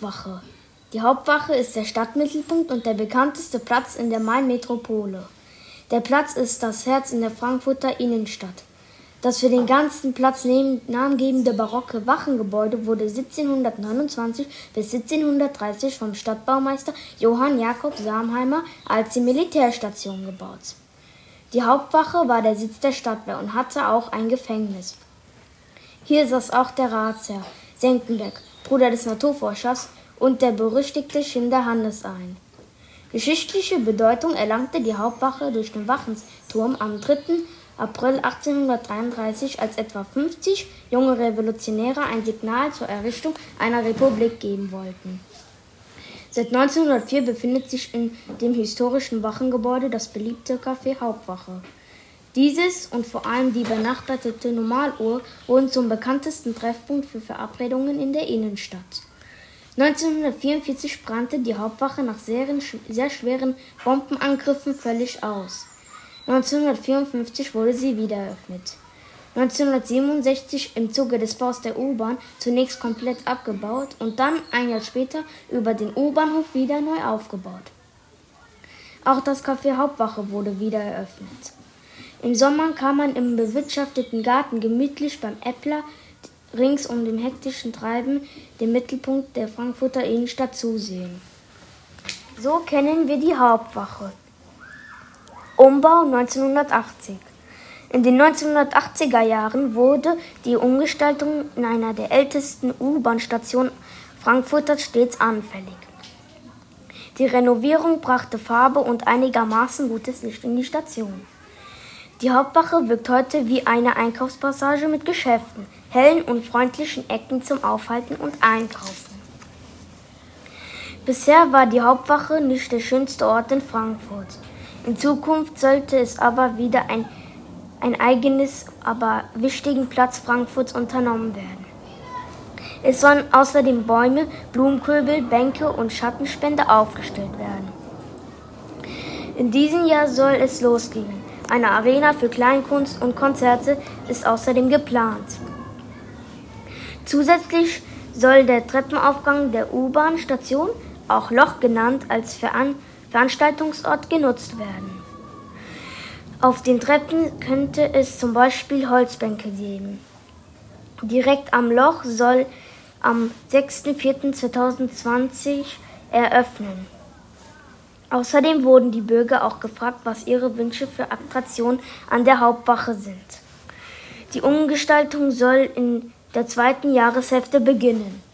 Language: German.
Hauptwache. Die Hauptwache ist der Stadtmittelpunkt und der bekannteste Platz in der Main-Metropole. Der Platz ist das Herz in der Frankfurter Innenstadt. Das für den ganzen Platz namengebende barocke Wachengebäude wurde 1729 bis 1730 vom Stadtbaumeister Johann Jakob Samheimer als die Militärstation gebaut. Die Hauptwache war der Sitz der Stadtwehr und hatte auch ein Gefängnis. Hier saß auch der Ratsherr Senckenberg, Bruder des Naturforschers, und der berüchtigte Schinder Hannes ein. Geschichtliche Bedeutung erlangte die Hauptwache durch den Wachturm am 3. April 1833, als etwa 50 junge Revolutionäre ein Signal zur Errichtung einer Republik geben wollten. Seit 1904 befindet sich in dem historischen Wachengebäude das beliebte Café Hauptwache. Dieses und vor allem die benachbarte Normaluhr wurden zum bekanntesten Treffpunkt für Verabredungen in der Innenstadt. 1944 brannte die Hauptwache nach sehr schweren Bombenangriffen völlig aus. 1954 wurde sie wieder eröffnet. 1967 im Zuge des Baus der U-Bahn zunächst komplett abgebaut und dann ein Jahr später über den U-Bahnhof wieder neu aufgebaut. Auch das Café Hauptwache wurde wieder eröffnet. Im Sommer kann man im bewirtschafteten Garten gemütlich beim Äppler rings um den hektischen Treiben, dem Mittelpunkt der Frankfurter Innenstadt, zusehen. So kennen wir die Hauptwache. Umbau 1980. In den 1980er Jahren wurde die Umgestaltung in einer der ältesten U-Bahn-Stationen Frankfurters stets anfällig. Die Renovierung brachte Farbe und einigermaßen gutes Licht in die Station. Die Hauptwache wirkt heute wie eine Einkaufspassage mit Geschäften, hellen und freundlichen Ecken zum Aufhalten und Einkaufen. Bisher war die Hauptwache nicht der schönste Ort in Frankfurt. In Zukunft sollte es aber wieder ein eigenes, aber wichtigen Platz Frankfurts unternommen werden. Es sollen außerdem Bäume, Blumenköbel, Bänke und Schattenspender aufgestellt werden. In diesem Jahr soll es losgehen. Eine Arena für Kleinkunst und Konzerte ist außerdem geplant. Zusätzlich soll der Treppenaufgang der U-Bahn-Station, auch Loch genannt, als Veranstaltungsort genutzt werden. Auf den Treppen könnte es zum Beispiel Holzbänke geben. Direkt am Loch soll am 6.4.2020 eröffnen. Außerdem wurden die Bürger auch gefragt, was ihre Wünsche für Attraktionen an der Hauptwache sind. Die Umgestaltung soll in der 2. Jahreshälfte beginnen.